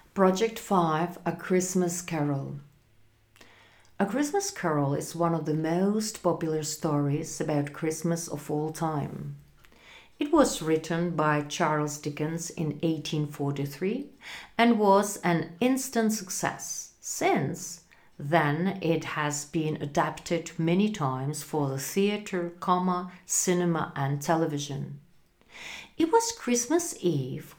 Project 5, A Christmas Carol. A Christmas Carol is one of the most popular stories about Christmas of all time. It was written by Charles Dickens in 1843 and was an instant success. Since then, it has been adapted many times for the theater, cinema, and television. It was Christmas Eve,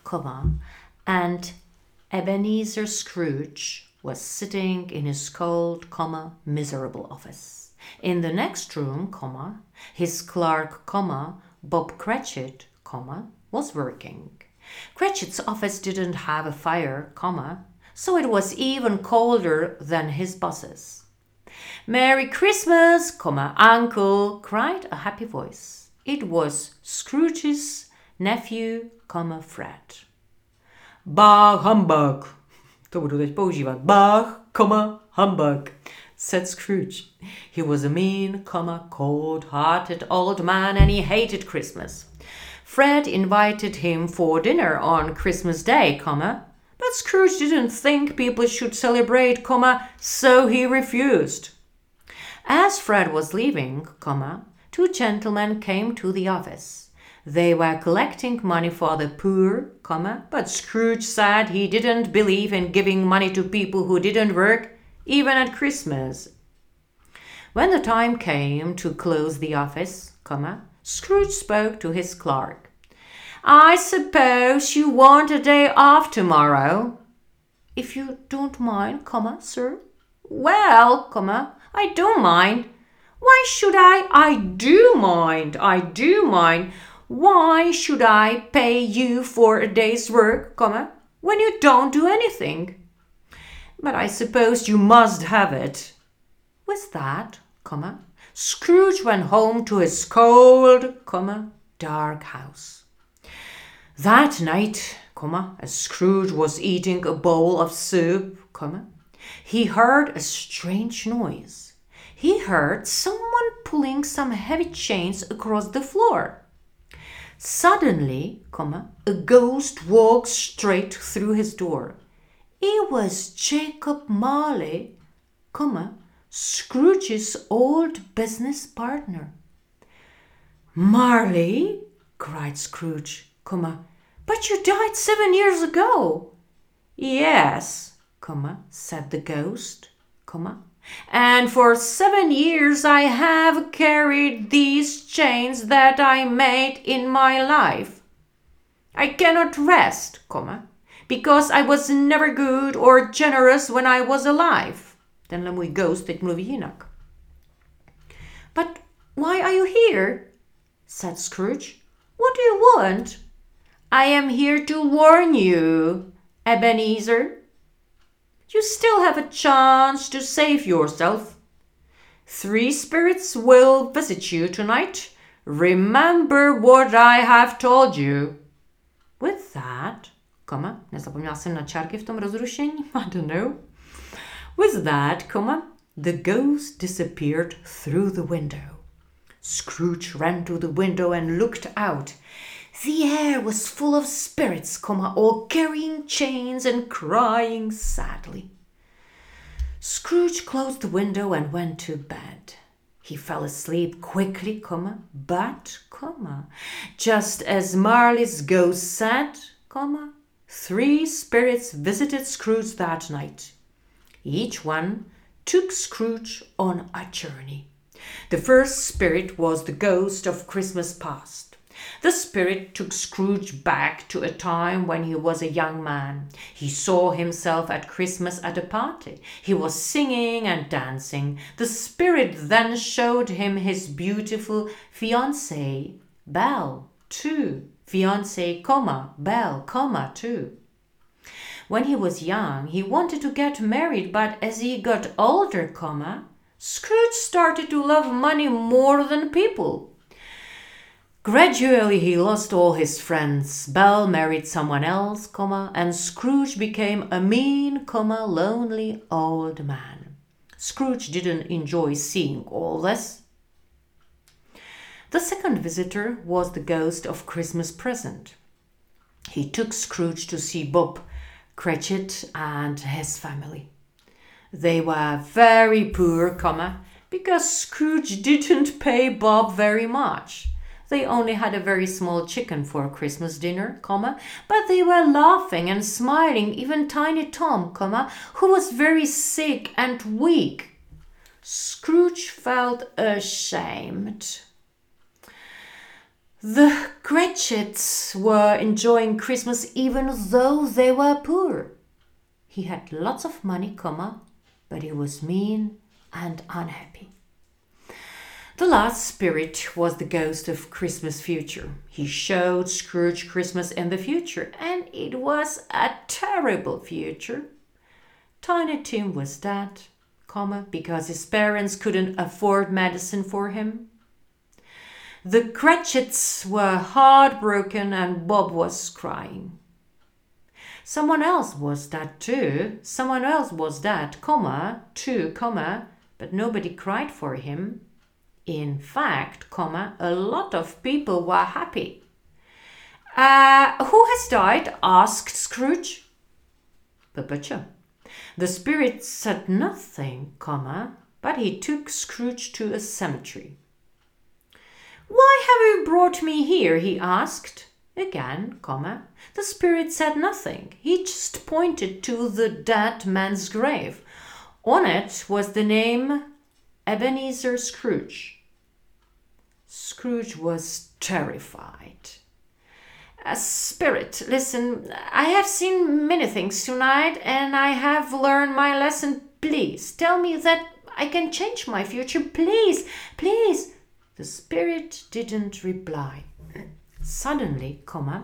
and Ebenezer Scrooge was sitting in his cold, miserable office. In the next room, his clerk, Bob Cratchit, was working. Cratchit's office didn't have a fire, so it was even colder than his boss's. "Merry Christmas, Uncle!" cried a happy voice. It was Scrooge's nephew, Fred. "Bah, humbug!" To budu teď používat. "Bah, humbug!" said Scrooge. He was a mean, cold-hearted old man and he hated Christmas. Fred invited him for dinner on Christmas Day, but Scrooge didn't think people should celebrate, so he refused. As Fred was leaving, two gentlemen came to the office. They were collecting money for the poor, but Scrooge said he didn't believe in giving money to people who didn't work, even at Christmas. When the time came to close the office, Scrooge spoke to his clerk. "I suppose you want a day off tomorrow?" "If you don't mind, sir." "Well, I don't mind." "Why should I? I do mind. Why should I pay you for a day's work, when you don't do anything?" "But I suppose you must have it." With that, Scrooge went home to his cold, dark house. That night, as Scrooge was eating a bowl of soup, he heard a strange noise. He heard someone pulling some heavy chains across the floor. Suddenly, a ghost walked straight through his door. It was Jacob Marley, Scrooge's old business partner. "Marley?" cried Scrooge, "but you died 7 years ago." "Yes," said the ghost, "and for 7 years I have carried these chains that I made in my life. I cannot rest, because I was never good or generous when I was alive." Tenhle můj ghost teď mluví jinak. "But why are you here?" said Scrooge. "What do you want?" "I am here to warn you, Ebenezer. You still have a chance to save yourself. 3 spirits will visit you tonight. Remember what I have told you." With that, nezapomněla jsem na čárky v tom rozrušení, I don't know. With that, the ghost disappeared through the window. Scrooge ran to the window and looked out. The air was full of spirits, all carrying chains and crying sadly. Scrooge closed the window and went to bed. He fell asleep quickly, but, just as Marley's ghost said, 3 spirits visited Scrooge that night. Each one took Scrooge on a journey. The first spirit was the ghost of Christmas past. The spirit took Scrooge back to a time when he was a young man. He saw himself at Christmas at a party. He was singing and dancing. The spirit then showed him his beautiful fiancée, Belle, too. Fiancée, Belle, too. When he was young, he wanted to get married, but as he got older, Scrooge started to love money more than people. Gradually, he lost all his friends. Belle married someone else, and Scrooge became a mean, lonely old man. Scrooge didn't enjoy seeing all this. The second visitor was the ghost of Christmas present. He took Scrooge to see Bob Cratchit and his family. They were very poor, because Scrooge didn't pay Bob very much. They only had a very small chicken for Christmas dinner, but they were laughing and smiling, even Tiny Tom, who was very sick and weak. Scrooge felt ashamed. The Cratchits were enjoying Christmas even though they were poor. He had lots of money, but he was mean and unhappy. The last spirit was the ghost of Christmas future. He showed Scrooge Christmas in the future, and it was a terrible future. Tiny Tim was dead, because his parents couldn't afford medicine for him. The Cratchits were heartbroken and Bob was crying. Someone else was dead too. Someone else was dead, too, but nobody cried for him. In fact, a lot of people were happy. Who has died? Asked Scrooge. The butcher. The spirit said nothing, but he took Scrooge to a cemetery. Why have you brought me here? He asked. Again, the spirit said nothing. He just pointed to the dead man's grave. On it was the name Ebenezer Scrooge. Scrooge was terrified. Spirit, listen, I have seen many things tonight and I have learned my lesson. Please tell me that I can change my future. Please, please. The spirit didn't reply. Suddenly,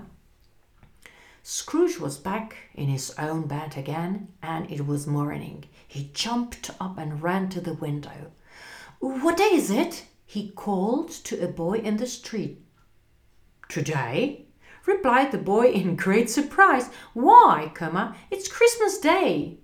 Scrooge was back in his own bed again, and it was morning. He jumped up and ran to the window. What day is it? He called to a boy in the street. Today, replied the boy in great surprise. Why, it's Christmas Day.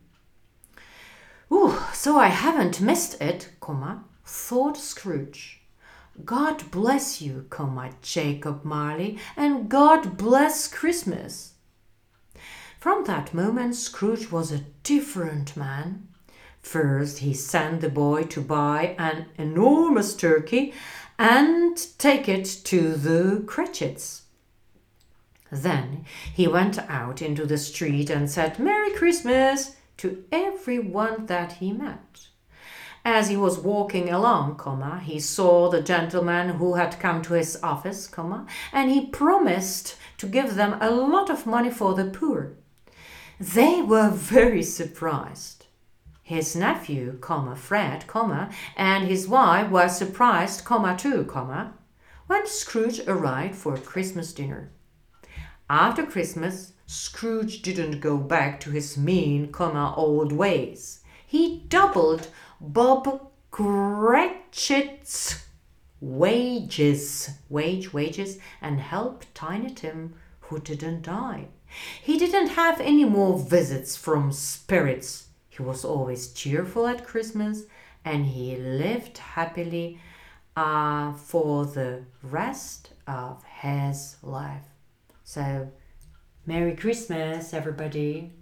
So I haven't missed it, thought Scrooge. God bless you, Jacob Marley, and God bless Christmas. From that moment, Scrooge was a different man. First, he sent the boy to buy an enormous turkey and take it to the Cratchits. Then he went out into the street and said Merry Christmas to everyone that he met. As he was walking along, he saw the gentleman who had come to his office, and he promised to give them a lot of money for the poor. They were very surprised. His nephew, Fred, and his wife were surprised, too, when Scrooge arrived for Christmas dinner. After Christmas, Scrooge didn't go back to his mean, old ways. He doubled Bob Cratchit's wages, and helped Tiny Tim, who didn't die. He didn't have any more visits from spirits. He was always cheerful at Christmas, and he lived happily for the rest of his life. So, Merry Christmas, everybody.